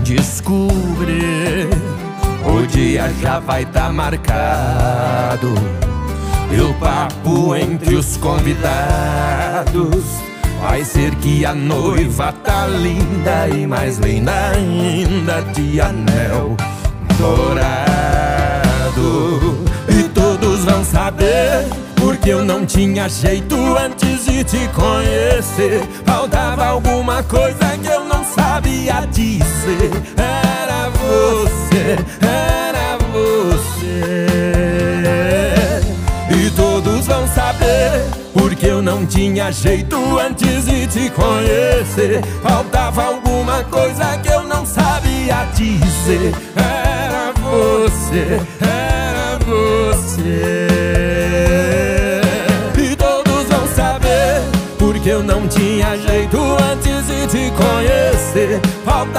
descobrir, o dia já vai tá marcado e o papo entre os convidados vai ser que a noiva tá linda e mais linda ainda de anel dourado. E todos vão saber porque eu não tinha jeito antes de te conhecer. Faltava alguma coisa que eu não sabia dizer. Era você, era você. E todos vão saber porque eu não tinha jeito antes de te conhecer. Faltava alguma coisa que eu não sabia dizer. Era você, era você. E todos vão saber porque eu não tinha jeito antes de te conhecer.